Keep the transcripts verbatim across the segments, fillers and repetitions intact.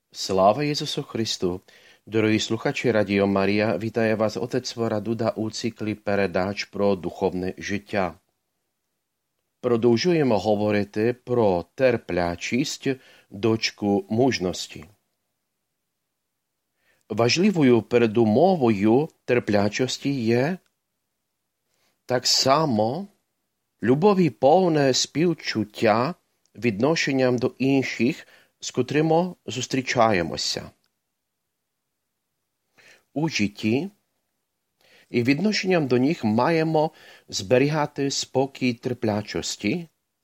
Слава Ісусу Христу! Дорогі слухачі Радіо Марія, вітає вас отець Варадуда у циклі передач про духовне життя. Продовжуємо говорити про терплячість, дочку мужності. Важливою передумовою терплячості є так само любові повне співчуття відношенням до інших, з котрими зустрічаємося у житті, і відношенням до них маємо зберігати спокій терплячості,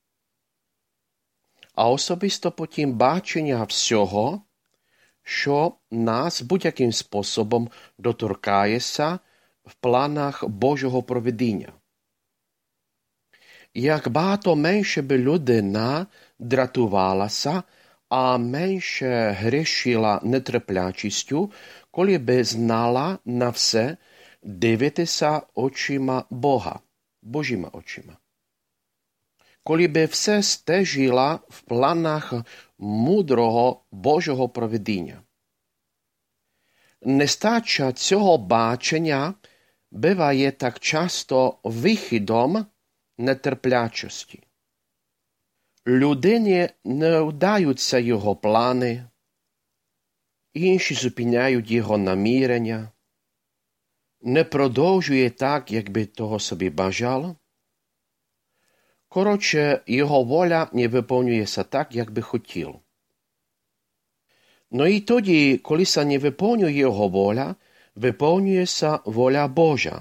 а особисто потім бачення всього, що нас будь-яким способом доторкається в планах Божого провидіння. Як багато менше би людина дратувалася, а менше грішила нетерплячістю, коли би знала на все дивитися очима Бога, Божими очима. Коли би все стежила в планах мудрого Божого провидіння. Нестача цього бачення буває так часто вихідом нетерплячості. Людині не вдаються його плани, інші зупиняють його намірення, не продовжує так, як би того собі бажало. Коротше, його воля не виповнюється так, як би хотів. Ну і тоді, коли се не виповнює його воля, виповнюється воля Божа,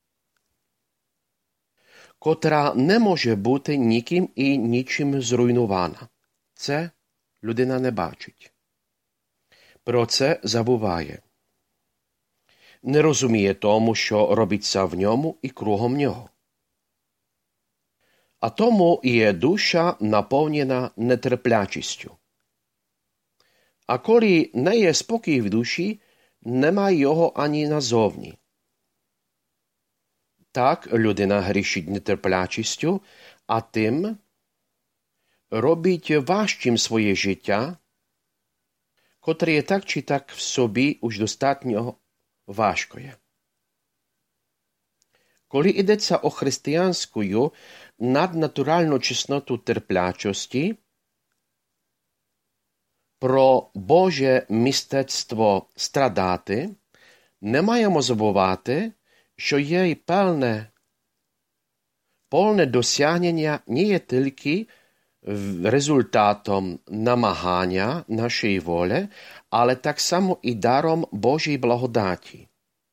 котра не може бути ніким і нічим зруйнована. Це людина не бачить. Про це забуває. Не розуміє тому, що робиться в ньому і кругом нього. А тому є душа наповнена нетерплячістю. А коли не є спокій в душі, немає його ані назовні. Так людина грішить нетерплячістю, а тим робить важчим своє життя, котре є так чи так в собі уж достатньо важкое. Коли йдеться о християнську наднатуральну чесноту терплячості, про Боже мистецтво страдати, не маємо забувати, що є й певне, повне досягнення не є тільки результатом намагання нашої волі, але так само і даром Божої благодаті.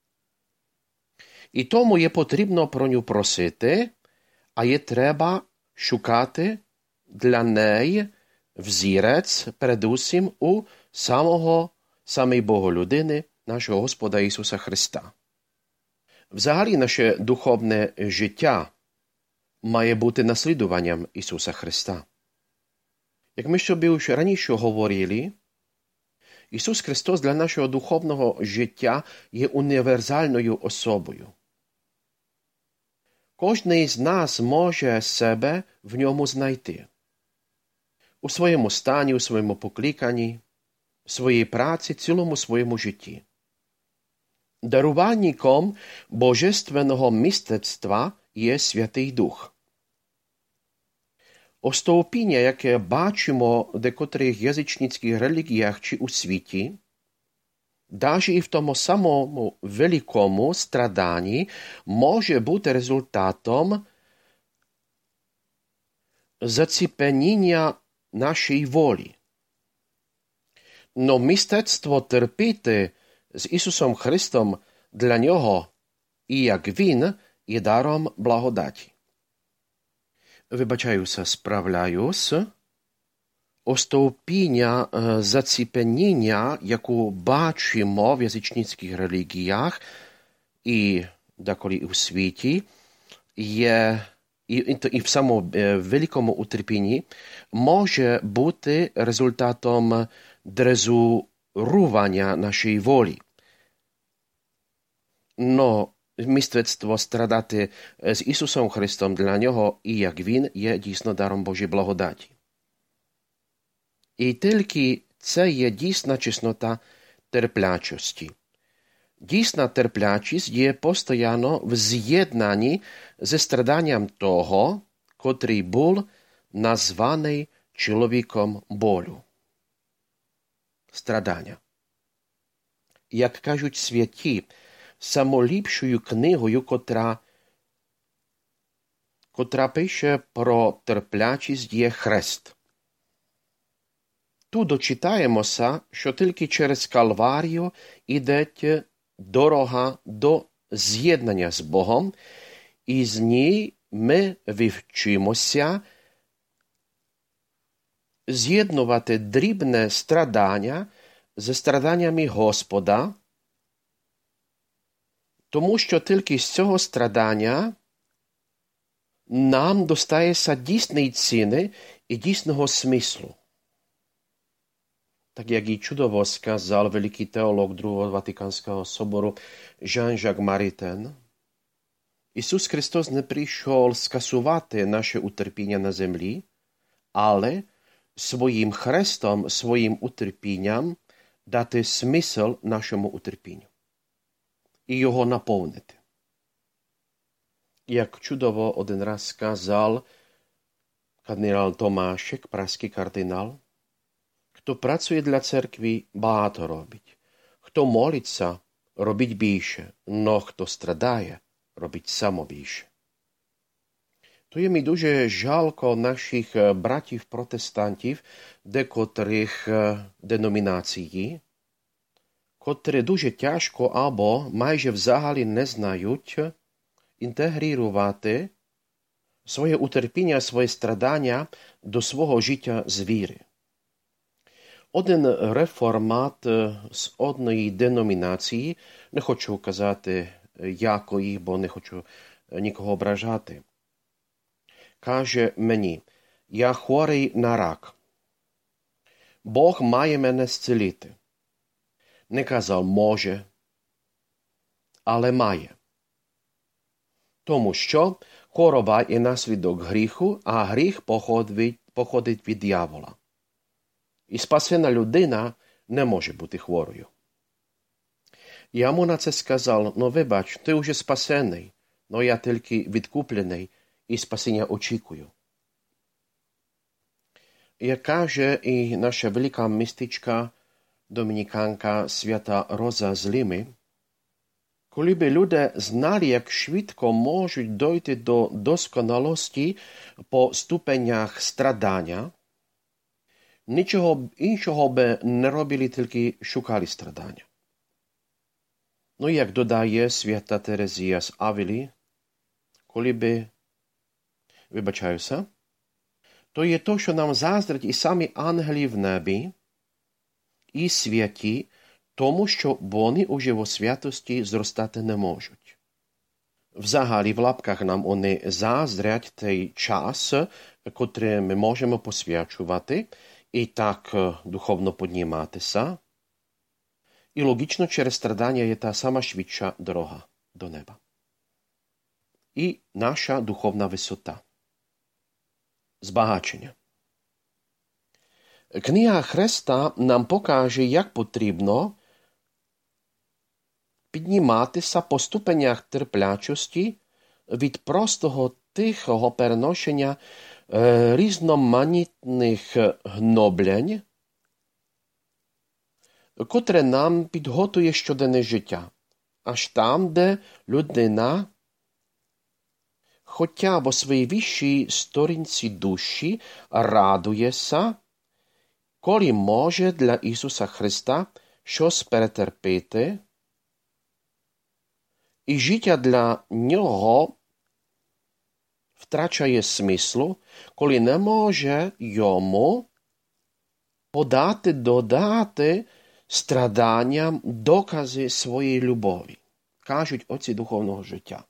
І тому є потрібно про нього просити, а є треба шукати для неї взірець передусім у самого, самої Боголюдини, нашого Господа Ісуса Христа. Взагалі наше духовне життя має бути наслідуванням Ісуса Христа. Як ми собі вже раніше говорили, Ісус Христос для нашого духовного життя є універсальною особою. Кожний з нас може себе в ньому знайти. У своєму стані, у своєму покликанні, в своїй праці, цілому своєму житті. Дарувальником божественного мистецтва є Святий Дух. Остовпіння, яке бачимо в декотрих язичницьких релігіях чи у світі, навіть і в тому самому великому страданні, може бути результатом заціпеніння нашої волі. Но мистецтво терпіти з Ісусом Христом для нього, і як Він, є даром благодаті. Вибачаюся, справляюсь. Остовпіння заціпеніння, яку бачимо в язичницьких релігіях і деколи у світі, є і, і в самому великому утерпінні, може бути результатом дрезурування нашої волі. Но мистецтво страдати з Ісусом Христом для нього і як Він є дійсно даром Божої благодаті. І тільки це є дійсна чеснота терплячості. Дійсна терплячість є постійно в з'єднанні зі страданням того, котрий був названий чоловіком болю. Страдання. Як кажуть святі, самоліпшою книгою, котра, котра пише про терплячість, є Хрест. Тут дочитаємося, що тільки через Калварію іде дорога до з'єднання з Богом, і з ній ми вивчимося з'єднувати дрібне страдання зі страданнями Господа, тому що тільки з цього страдання нам достається дійсної ціни і дійсного смислу. Tak jak i čudovo skazal veliký teológ druhého Vatikánskeho soboru Jean-Jacques Maritain, Ісус Христос не прийшов скасувати наше утерпіння на землі, але своїм хрестом, своїм утерпінням дати смисл нашому утерпінню і його наповнити. Як чудово один раз сказав кардинал Томашек, праський кардинал, хто працює для церкви, багато робить. Хто молиться, робить більше, но хто страдає, робить само більше. То є мені дуже жалко наших братів-протестантів, декотрих деномінацій, котрі дуже тяжко або майже взагалі не знають інтегрувати своє утерпіння, своє страдання до свого життя з віри. Один реформат з одної деномінації, не хочу казати якої, бо не хочу нікого ображати, каже мені: я хворий на рак. Бог має мене зцілити. Не казав може, але має. Тому що хвороба є наслідок гріху, а гріх походить, походить від диявола. І спасена людина не може бути хворою. Я йому на це сказав: ну вибач, ти вже спасений, но я тільки відкуплений і спасіння очікую. Як каже і наша велика містичка, домініканка свята Роза з Лими, коли би люди знали, як швидко можуть дойти до досконалості по ступенях страдання, нічого іншого би не робили, тільки шукали страдання. Ну, як додає свята Терезія з Авілі, коли би, вибачаюся, то є то, що нам заздрять і самі ангели в небі, і святі, тому що вони уже во святості зростати не можуть. Взагалі, в лапках нам вони заздрять той час, котрий ми можемо посвячувати, і так духовно підніматися. І логічно, через страдання є та сама швидша дорога до неба. І наша духовна висота. Збагачення. Книга Хреста нам покаже, як потрібно підніматися по ступенях терплячості від простого тихого переношення е, різноманітних гноблень, котре нам підготує щоденне життя, аж там, де людина, хоча б у своїй вищій сторінці душі, радується, коли може для Ісуса Христа щось перетерпіти, і життя для нього втрачає смислу, коли не може йому подати, додати страданням докази своєї любові, кажуть отці духовного життя.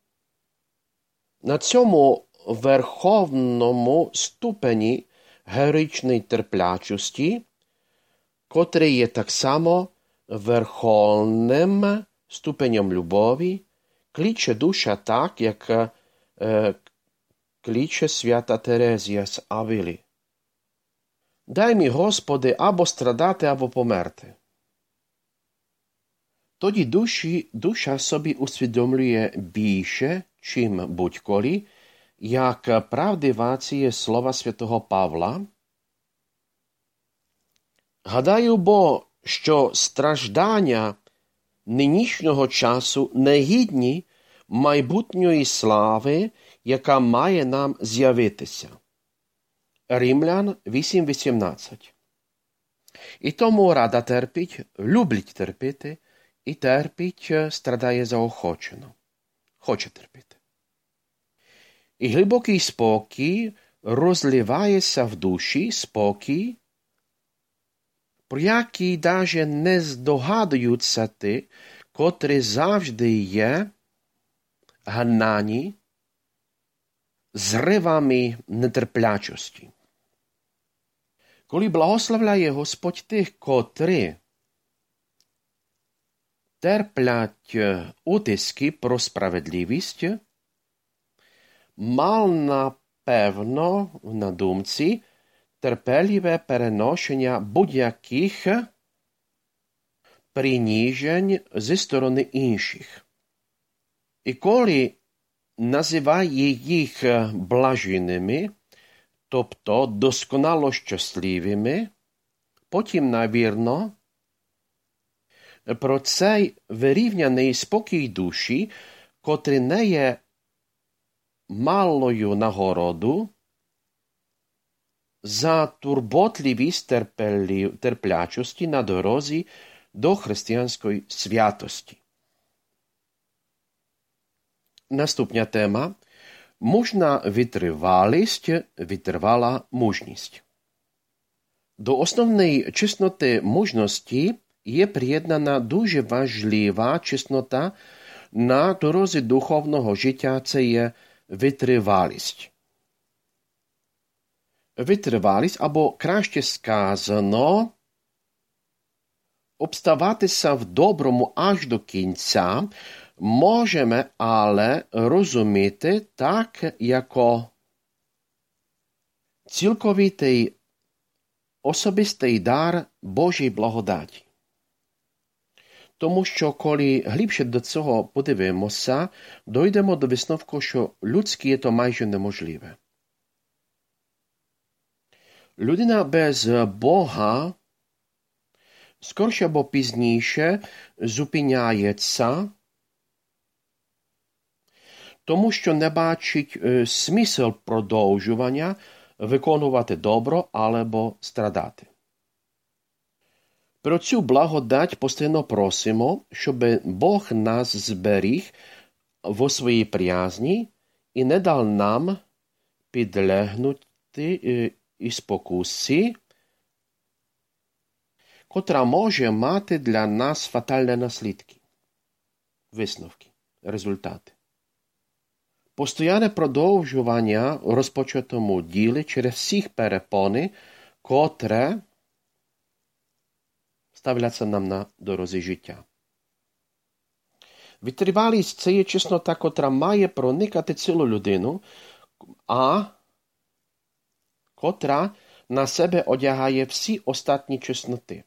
На цьому верховному ступені героїчної терплячості, котрий є так само верховним ступенем любові, кличе душа так, як е, кличе свята Терезія з Авілі. Дай мій, Господи, або страдати, або померти. Тоді душі, душа собі усвідомлює більше, чим будь-коли, як правдива ціє слова святого Павла. Гадаю, бо, що страждання нинішнього часу негідні майбутньої слави, яка має нам з'явитися. Римлян вісім вісімнадцять. І тому рада терпіть, люблять терпіти, і терпіть страдає заохочено. Хоче терпіти. І глибокий спокій розливається в душі, спокій, про який даже не здогадуються ті, котрі завжди є гнані зривами нетерплячості. Коли благословляє Господь тих, котрі терплять утиски про справедливість, мал напевно на думці терпеливе переношення будь-яких приніжень зі сторони інших. І коли називає їх блаженними, тобто досконало щасливими, потім, навірно, про цей вирівняний спокій душі, котрий не є малою нагороду за турботливість терплячості на дорозі до християнської святості. Наступна тема – мужна витривалість, витривала мужність. До основної чесноти мужності є приєднана дуже важлива чеснота на дорозі духовного життя – це є витривалість. Витривалість, або краще сказано, обставатися в доброму аж до кінця, можемо, але розуміти так, яко цілковитий особистий дар Божій благодаті. Тому що, коли глибше до цього подивимося, дойдемо до висновку, що людське є то майже неможливе. Людина без Бога скорше або пізніше зупиняється, тому що не бачить е, смисл продовжування виконувати добро або страдати. Про цю благодать постійно просимо, щоб Бог нас зберіг во своїй приязні і не дав нам підлегнути е, і спокусі, котра може мати для нас фатальні наслідки, висновки, результати. Постоянне продовжування розпочатому ділі через всіх перепони, котре ставляться нам на дорозі життя. Витривалість – це є чеснота, котра має проникати цілу людину, а котра на себе одягає всі остатні чесноти.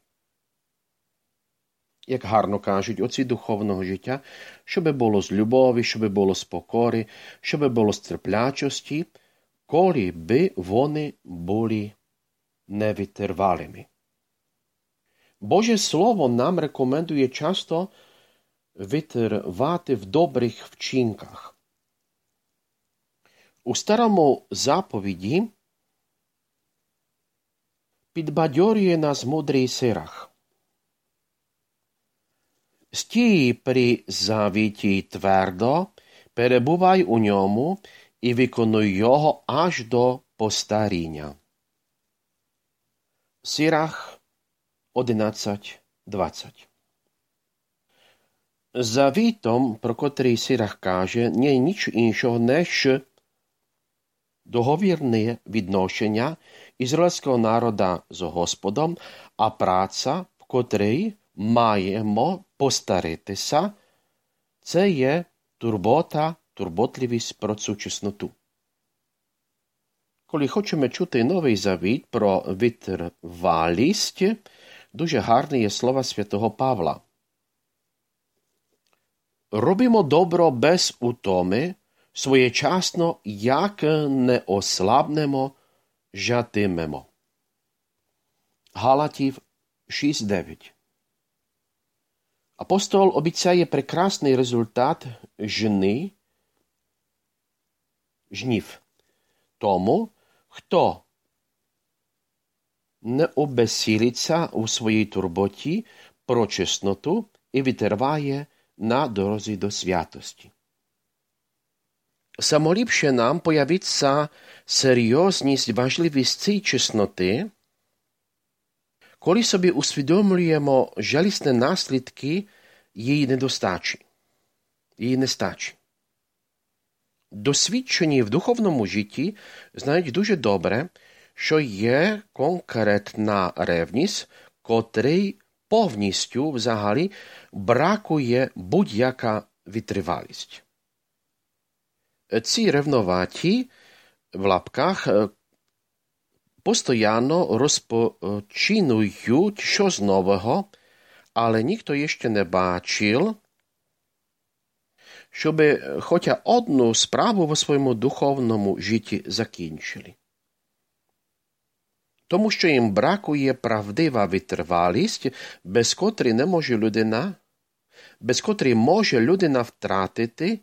Як гарно кажуть отці духовного життя, щоб було з любові, щоб було з покори, щоб було з терплячості, коли би вони були невитривалими. Боже Слово нам рекомендує часто витривати в добрих вчинках. У старому заповіді підбадьорює нас мудрий Сирах. Стій при завіті твердо, перебувай у ньому і виконуй його аж до постаріння. Сирах одинадцять двадцять. Завітом, про котрий Сирах каже, не є ніч іншого, ніж договірне відношення ізраїльського народу з Господом, а праця, в котрій маємо постаритися, це є турбота, турботливість про цю чесноту. Коли хочемо чути новий завіт про витривалість, дуже гарне є слова святого Павла. Робимо добро без утоми, своєчасно, як не ослабнемо, жатимемо. Галатів шість дев'ять. Апостол обіцяє прекрасний результат жни, жнів. Тому, хто не обесілиться у своїй турботі про чесноту і витриває на дорозі до святості. Самоліпше нам появиться серйозність, важливість цієї чесноти, коли собі усвідомлюємо жалісні наслідки її недостачі, її нестачі. Досвідчені в духовному житті знають дуже добре, що є конкретна ревність, котрій повністю взагалі бракує будь-яка витривалість. Ці ревноваті в лапках постійно розпочинують щось нового, але ніхто ще не бачив, щоб хоча одну справу в своєму духовному житті закінчили. Тому що їм бракує правдива витривалість, без котрої не може людина, без котрої може людина втратити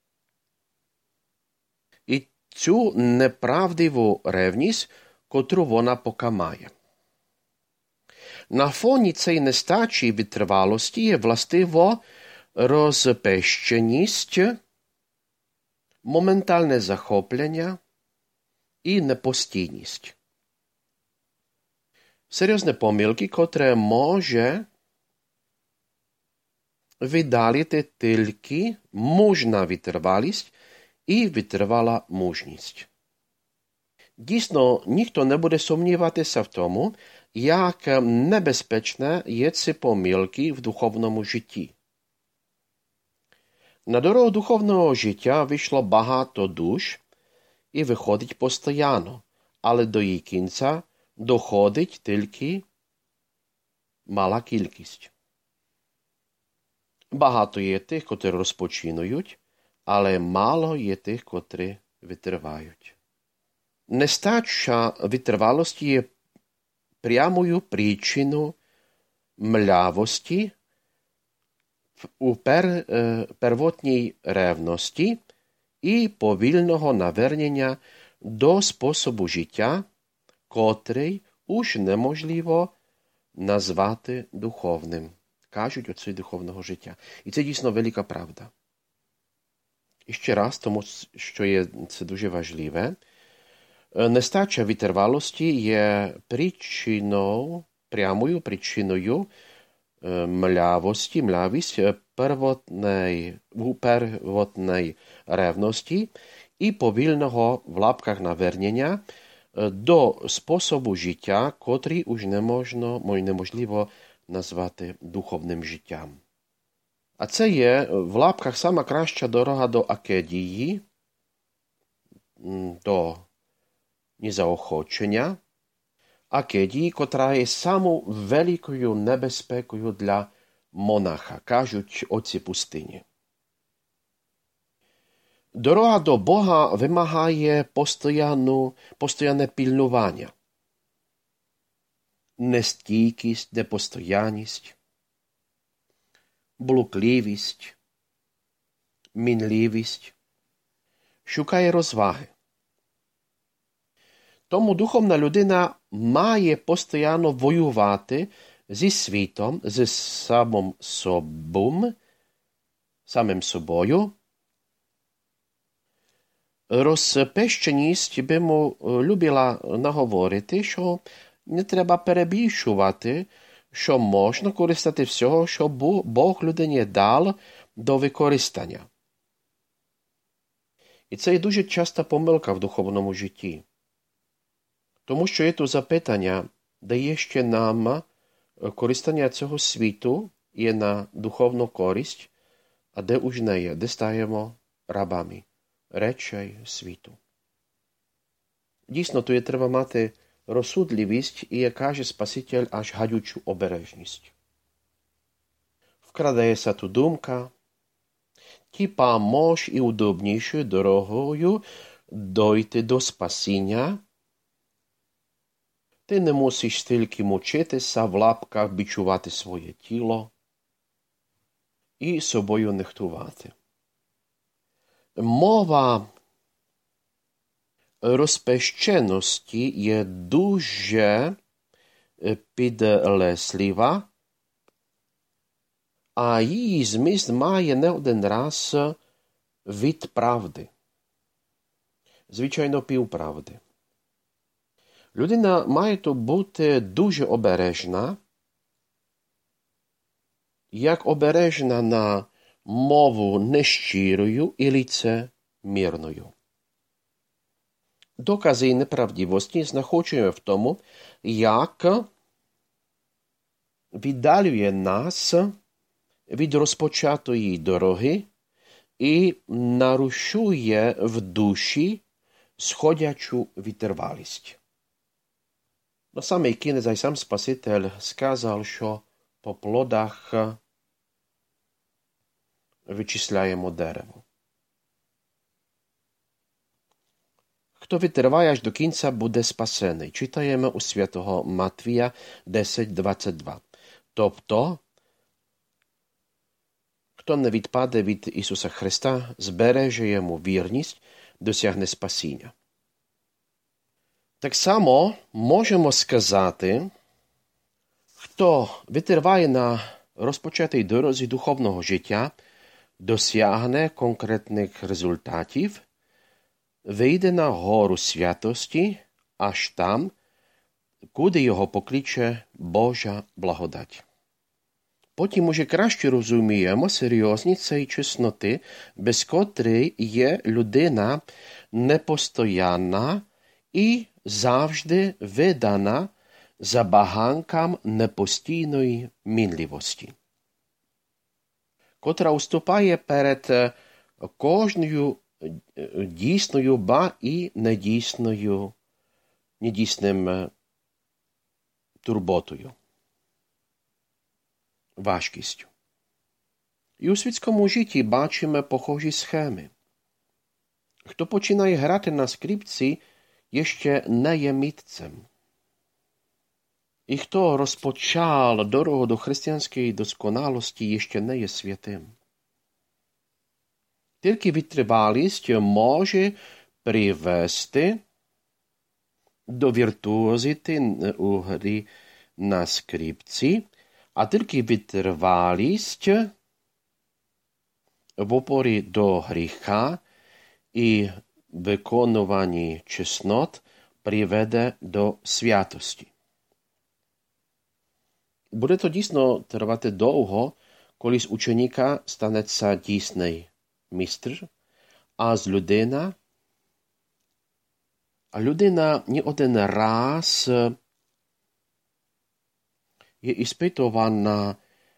і цю неправдиву ревність, котру вона поки має. На фоні цієї нестачі витривалості є властиво розпещеність, моментальне захоплення і непостійність. Серйозні помилки, котре може видалити тільки мужна витривалість і витривала мужність. Дійсно, ніхто не буде сумніватися в тому, як небезпечне є ці помилки в духовному житті. На дорогу духовного життя вийшло багато душ і виходить постійно, але до її кінця доходить тільки мала кількість. Багато є тих, котрі розпочинують, але мало є тих, котрі витривають. Нестача витривалості є прямою причиною млявості у пер, первотній ревності і повільного навернення до способу життя, котрий уж неможливо назвати духовним. Кажуть отці духовного життя. І це дійсно велика правда. І ще раз, тому що є це дуже важливе, нестача витривалості є причиною, прямою причиною млявості, млявість первотної, первотної ревності і повільного в лапках навернення до способу життя, котрий уж не можна, неможливо назвати духовним життям. А це є в лапках сама краща дорога до акедії, до незаохочення, акедії, котра є самою великою небезпекою для монаха, кажуть отці пустині. Дорога до Бога вимагає постійне пильнування. Нестійкість, непостоянність, блукливість, мінливість, шукає розваги. Тому духовна людина має постійно воювати зі світом, зі самим собою, самим собою. Розпещеність би йому любила наговорити, що не треба перебільшувати, що можна користати всього, що Бог людині дав до використання. І це є дуже часта помилка в духовному житті. Тому що є тут запитання, де є ще нам користання цього світу, є на духовну користь, а де уж не є, де стаємо рабами речей світу. Дійсно, то є треба мати розсудливість і, як каже Спаситель, аж гадючу обережність. Вкрадає се ту думка, тіпа мож і удобнішою дорогою дойти до спасіння. Ти не мусиш тільки мучитися в лапках, бичувати своє тіло і собою нехтувати. Мова розпещеності є дуже підлеслива, а її зміст має не один раз від правди. Звичайно, півправди. Людина має то бути дуже обережна, як обережна на мову нещирою і лицемірною. Докази неправдивості знаходжуємо в тому, як віддалює нас від розпочатої дороги і нарушує в душі сходячу витривалість. На самий кінець ай сам Спаситель сказав, що по плодах вичисляємо дерево. Хто витриває аж до кінця, буде спасений. Читаємо у святого Матвія десять двадцять два. Тобто, хто не відпаде від Ісуса Христа, збереже йому вірність, досягне спасіння. Так само можемо сказати, хто витриває на розпочатій дорозі духовного життя, досягне конкретних результатів, вийде на гору святості, аж там, куди його покличе Божа благодать. Потім уже краще розуміємо серйозність цієї чесноти, без котрої є людина непостоянна і завжди видана забаганкам непостійної мінливості, котра уступає перед кожною дійсною, ба і недійсною, недійсним турботою, важкістю. І у світському житті бачимо похожі схеми. Хто починає грати на скрипці, ще не є митцем. І хто розпочав дорогу до християнської досконалості, ще не є святим. Тільки витривалість може привести до віртуозити у грі на скрипці, а тільки витривалість в опорі до гріха і виконуванні чеснот приведе до святості. Буде то дійсно тривати довго, коли з ученика станеться дійсний містр, а з людина, а людина ні один раз є іспитувана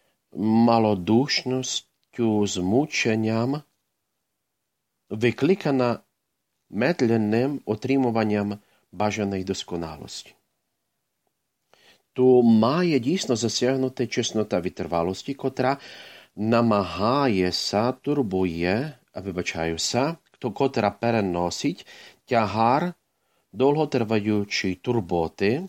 малодушністю, змученням, викликана медленним отримуванням бажаної досконалості. То має дійсно засягнути чеснота витривалості, котра намагається, турбує, вибачаюся, котра переносить тягар довготриваючої турботи,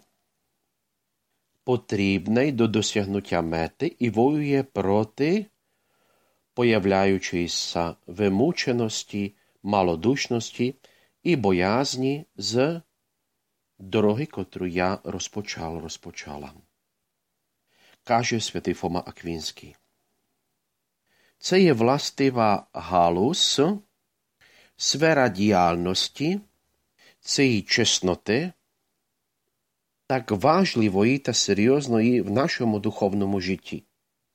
потрібний до досягнуття мети і воює проти появляючоїся вимученості, малодушності і боязні з дороги, котру я розпочав, розпочала. Каже святий Фома Аквінський. Це є властива галузь, сфера діяльності цієї чесноти, так важливої та серйозної в нашому духовному житті.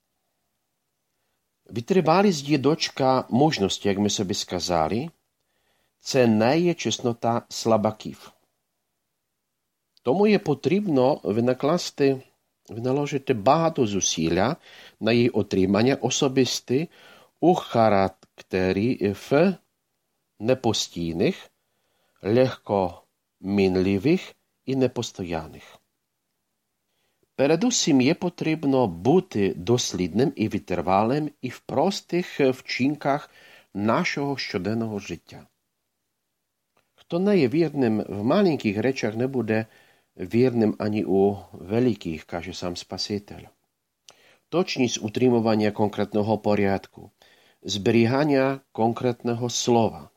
Витривалість є дочка мужності, як ми собі сказали. Це не є чеснота слабаків. Тому є потрібно винакласти, виналожити багато зусилля на її отримання особисті у характері в непостійних, легко мінливих і непостоянних. Передусім є потрібно бути дослідним і витривалим і в простих вчинках нашого щоденного життя. Хто не є вірним в маленьких речах, не буде вірним ані у великих, каже сам Спаситель. Точність утримування конкретного порядку, зберігання конкретного слова.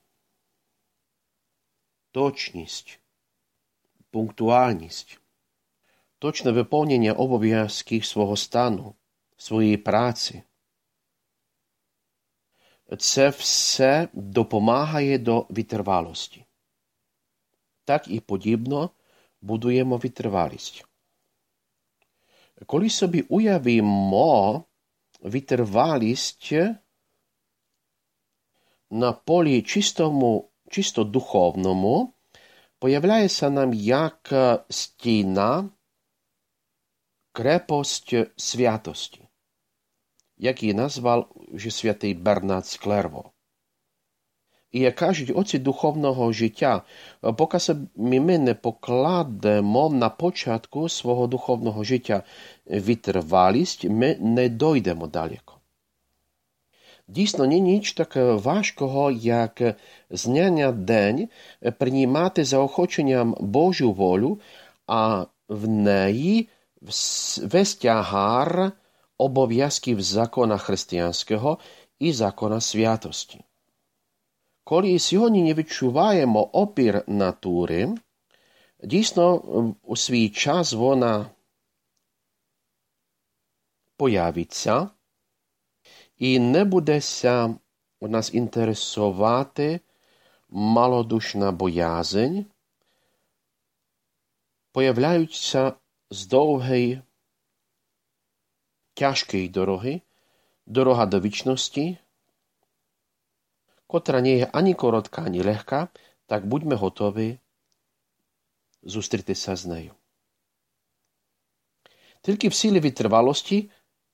Точність, пунктуальність, точне виконання обов'язків свого стану, своєї праці. Це все допомагає до витривалості. Так і подібно будуємо витривалість. Коли собі уявимо витривалість на полі чистому, чисто духовному, появляється нам як стіна, крепость святості, як її назвав вже святий Бернард з Клерво. І як кажуть, оці духовного життя, поки ми не покладемо на початку свого духовного життя витривалість, ми не дойдемо далеко. Дійсно, не ніч так важкого, як з дня на день приймати заохоченням Божу волю, а в неї весь тягар обов'язків закона християнського і закона святості. Коли сьогодні не відчуваємо опір натури, дійсно у свій час вона появиться і не будеся у нас інтересувати малодушна боязнь, появляються з довгої, тяжкої дороги, дорога до вічності, котра не є ані коротка, ані легка, так будьмо готові зустрітися з нею. Тільки в силі витривалості,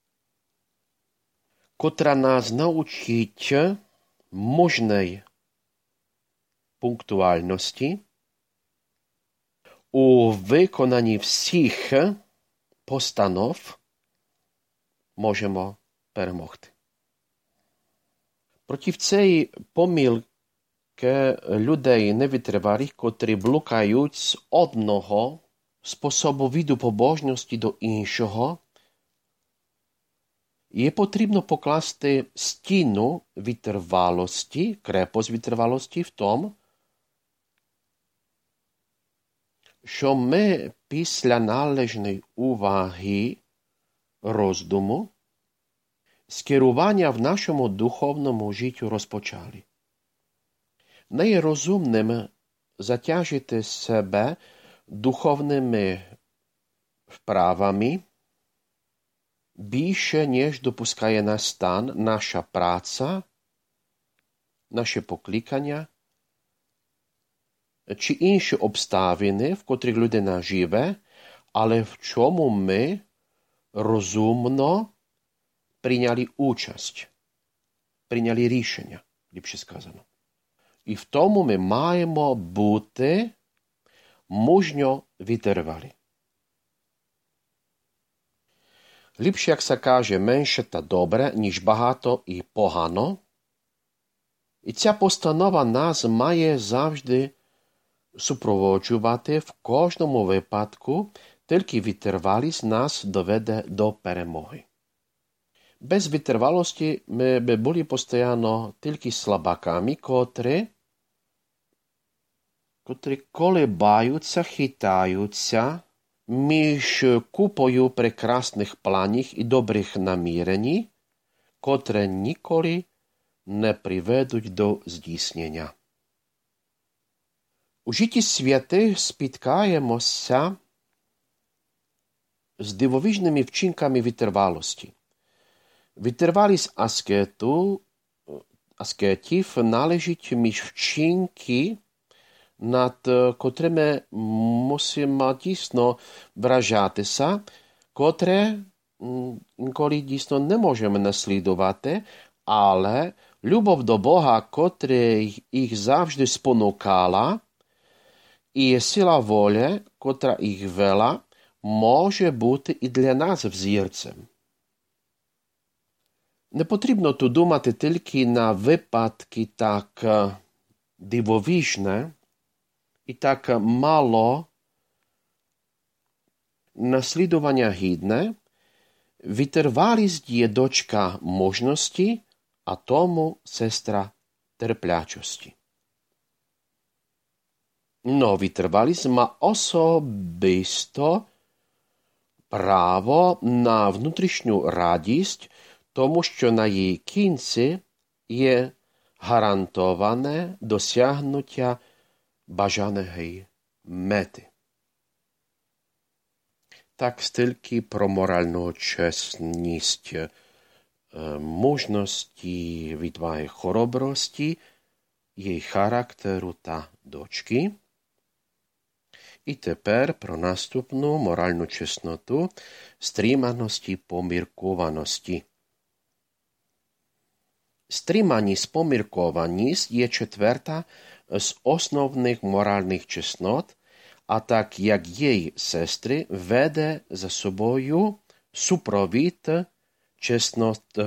котра нас научить можної пунктуальності у виконанні всіх постанов, можемо перемогти. Проти цієї помилки людей невитривалих, котрі блукають з одного способу виду побожності до іншого, є потрібно покласти стіну витривалості, крепость витривалості в тому, що ми після належної уваги, роздуму, скерування в нашому духовному життю розпочали. Не є розумним затяжити себе духовними вправами більше, ніж допускає нас стан, наша праця, наше покликання, чи інші обставини, в котрих людина живе, але в чому ми розумно прийняли участь, прийняли рішення, ліпше сказано. І в тому ми маємо бути мужньо витривалі. Ліпше, як се каже, менше та добре, ніж багато і погано. І ця постанова нас має завжди супроводжувати в кожному випадку, тільки витривалість нас доведе до перемоги. Без витривалості ми би були постійно тільки слабаками, котрі, котрі колебаються, хитаються між купою прекрасних планів і добрих намірень, котрі ніколи не приведуть до здійснення. У житті святих спіткаємося з дивовижними вчинками витривалості. Витривалість аскету, аскетів належить між вчинки, над котрими мусимо дійсно вражатися, котре інколи дійсно не можемо наслідувати, але любов до Бога, котра їх завжди спонукала, І сила волі, котра їх вела, може бути і для нас взірцем. Не потрібно тут думати тільки на випадки так дивовижне і так мало наслідування гідне. Витривалість є дочка мужності, а тому сестра терплячості. No, витривалість ма особисто право на внутрішню радість, тому що на її кінці є гарантоване досягнуття бажаної мети. Так стільки про моральну чесність, мужності, відваги, хоробрості, її характеру та дочки. І тепер про наступну моральну чесноту стриманості, поміркованості. Стриманість, поміркованість є четверта з основних моральних чеснот, а так як її сестри веде за собою супровід чеснот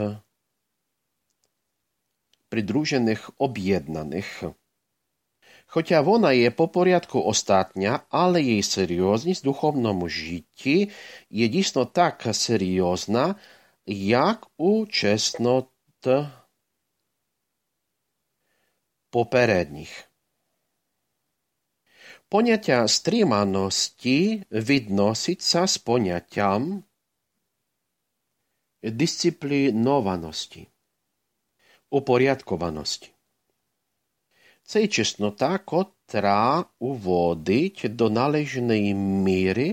придружених об'єднаних. Хоча вона є по порядку остатня, але її серйозність в духовному житті є дійсно так серйозна, як у чеснот попередніх. Поняття стриманості відноситься з поняттям дисциплінованості, упорядкованості. Це чеснота, котра уводить до належної міри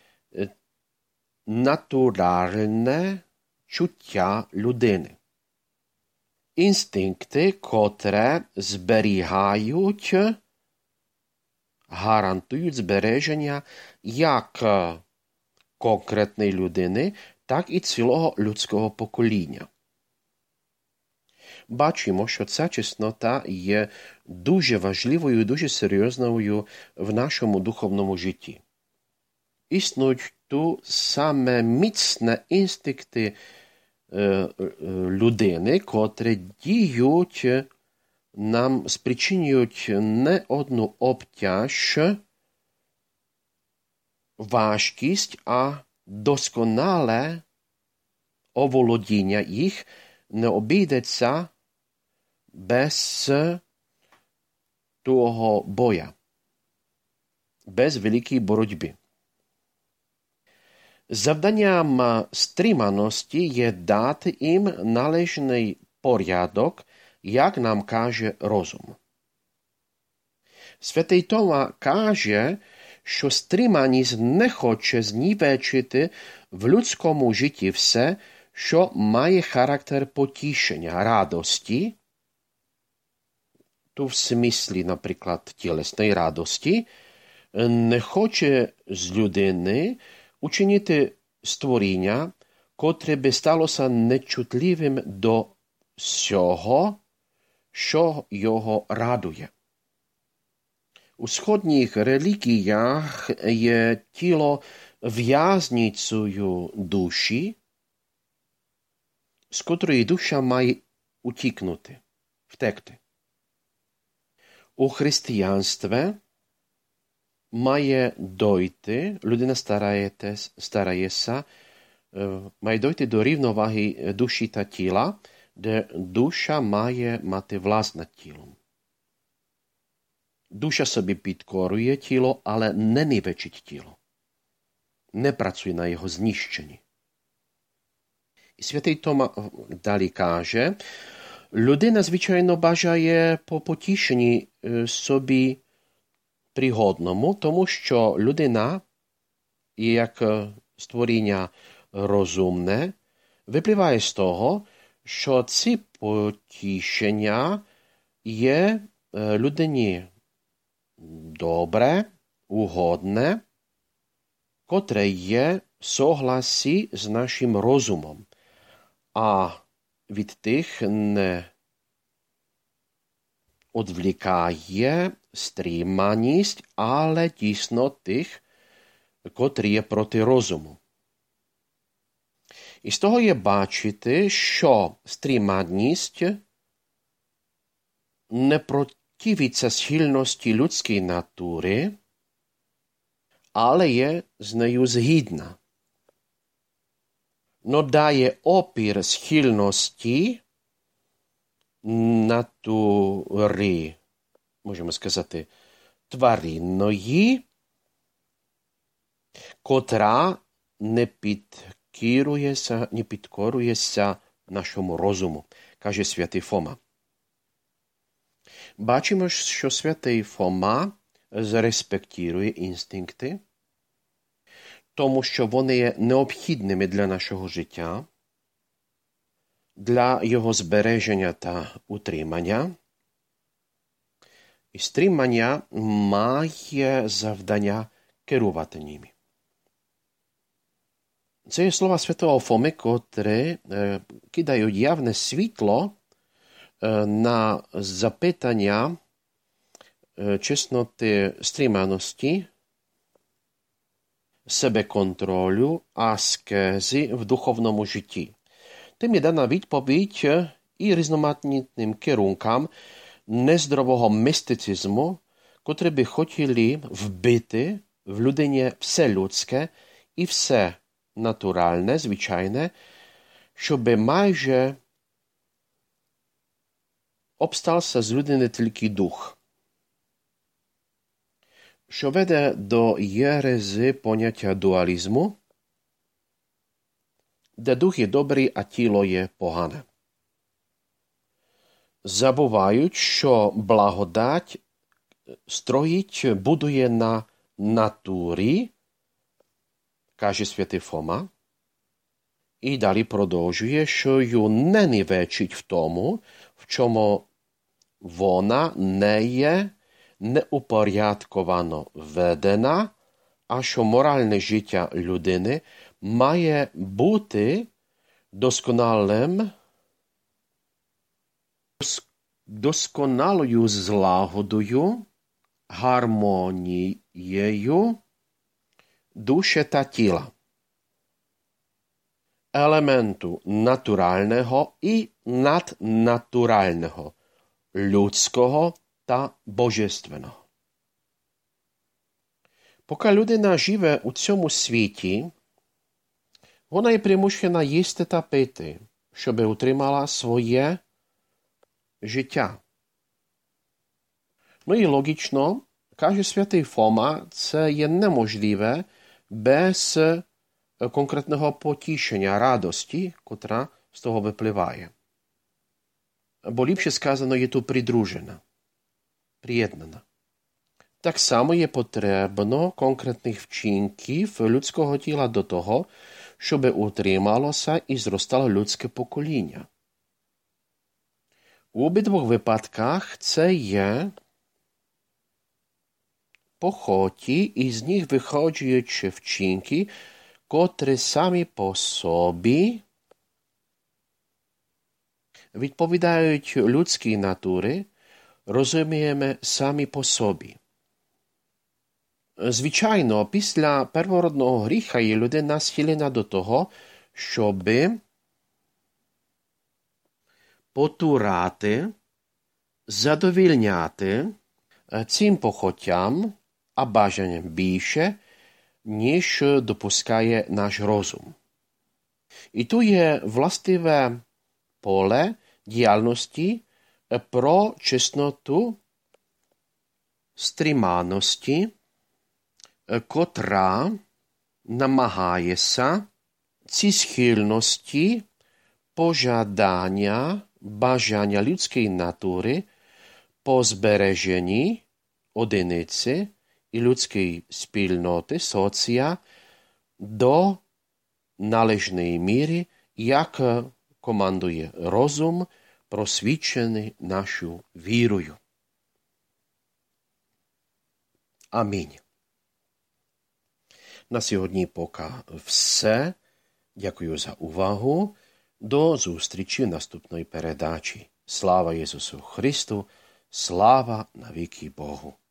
натуральне чуття людини. Інстинкти, котре зберігають, гарантують збереження як конкретної людини, так і цілого людського покоління. Бачимо, що ця чеснота є дуже важливою і дуже серйозною в нашому духовному житті. Існують тут саме міцні інстинкти е, людини, котрі діють нам, спричинюють не одну обтяж, важкість, а досконале оволодіння їх не обійдеться без того боя, без великої боротьби. Завданням стриманості є дати їм належний порядок, як нам каже розум. Святий Тома каже, що стриманість не хоче знівечити в людському житті все, що має характер потішення, радості, tu w смислі, наприклад, тілесної радості, не хоче з людини учинити створіння, котре би сталося нечутливим до всього, що його радує. У сходніх релігіях є тіло в'язницею душі, з котрої душа має утікнути, втекти. У християнстві має дойти, людина старається, має дойти до рівноваги душі та тіла, де душа має мати власне тіло. Душа собі підкорює тіло, але не нівечить тіло. Не працює на його знищенні. І святий Тома далі каже, людина, звичайно, бажає по потішенні собі пригодному, тому що людина, як створіння розумне, випливає з того, що ці потішення є людині добре, угодне, котре є в согласі з нашим розумом, а від тих не odvlікає стриманість, але дійсно тих, котрі є проти розуму. І з того є бачити, що стриманість не противиться схильності людської натури, але є з нею згідна. Но дає опір схильності натури, можемо сказати, тваринної, котра не підкірується, не підкорюється нашому розуму, каже святий Фома. Бачимо, що святий Фома респектує інстинкти, тому що вони є необхідними для нашого життя, для його збереження та утримання. І стримання має завдання керувати ними. Це є слова святого Фоми, котрі е, кидають явне світло е, на запитання е, чесноти стриманості, себеконтролю, аскези в духовному житті. Тим є дана відповідь і різноманітним керункам нездорового містицизму, котрі би хотіли вбити в людині все людське і все натуральне, звичайне, щоб майже обстався з людини тільки дух. Що веде до єрези поняття дуалізму, де дух є добрий, а тіло є погане. Забувають, що благодать строїть, будує на натурі, каже святий Фома, і далі продовжує, що ю не нівечить в тому, в чому вона не є неупорядковано ведена, а що моральне життя людини має бути досконалим, досконалою злагодою, гармонією душі та тіла, елементу натурального і наднатурального, людського та божественного. Поки людина живе у цьому світі, вона є примушена їсти та пити, щоб утримала своє життя. Ну і логічно, каже святий Фома, це є неможливе без конкретного потішення, радості, котра з того випливає. Бо ліпше сказано, є тут придружена, приєднана. Так само є потрібно конкретних вчинків людського тіла до того, щоб утрималося і зростало людське покоління. У обидвох випадках це є похоті, і з них виходять вчинки, котрі самі по собі відповідають людській натурі, розуміємо самі по собі. Звичайно, після первородного гріха є людина схилена до того, щоб потурати, задовільняти цим похотям, а бажанням більше, ніж допускає наш розум. І тут є властиве поле діяльності про чесноту стриманості, котра намагається ці схильності, пожадання, бажання людської натури по збереженні одиниці і людської спільноти, соція, до належної міри, як командує розум, просвічений нашою вірою. Амінь. На сьогодні поки все. Дякую за увагу. До зустрічі в наступної передачі. Слава Ісусу Христу! Sláva na віки Богу.